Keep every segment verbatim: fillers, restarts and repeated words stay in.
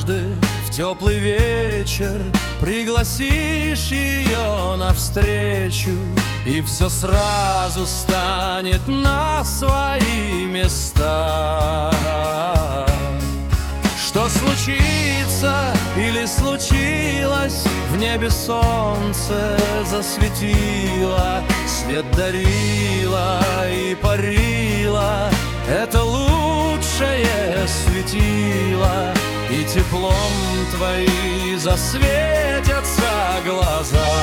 однажды в теплый вечер пригласишь ее навстречу, и все сразу станет на свои места. Что случится или случилось, в небе солнце засветило, свет дарило и парило, это лучшее светило, и теплом твои засветятся глаза.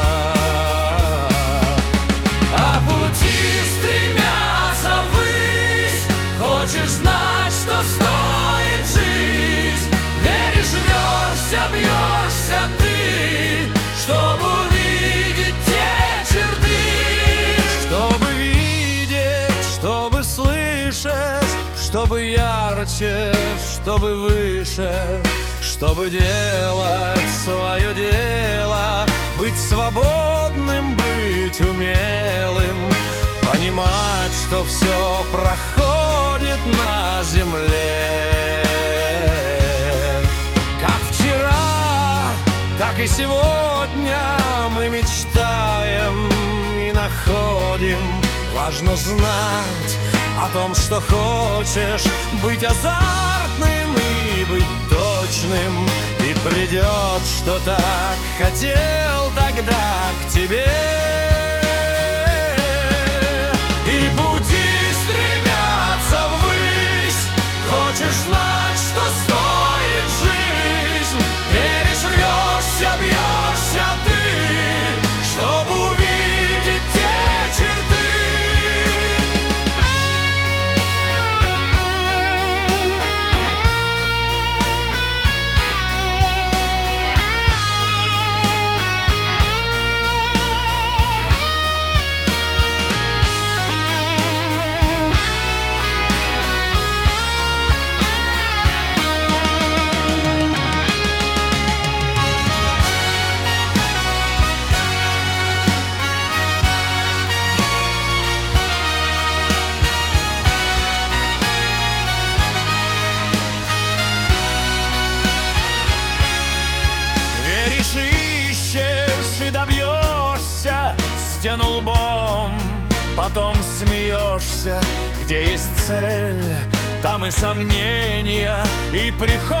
А пути стремятся ввысь, хочешь знать, что стоит жизнь, веришь, рвешься, бьешься ты, чтобы увидеть те черты, чтобы видеть, чтобы слышать, чтобы ярче, чтобы выше, чтобы делать свое дело, быть свободным, быть умелым, понимать, что все проходит на земле. Как вчера, так и сегодня мы мечтаем и находим. Важно знать о том, что хочешь, быть азартным и быть точным, и придет, что так хотел тогда к тебе. И пути стремятся ввысь, хочешь знать, что стоит жизнь, веришь, рвешься, бьешься ты, чтобы увидеть те черты. Ищешь и добьешься стену лбом, потом смеешься. Где есть цель, там и сомнения, и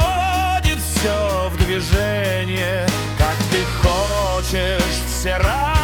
приходит все в движение. Как ты хочешь, все разные.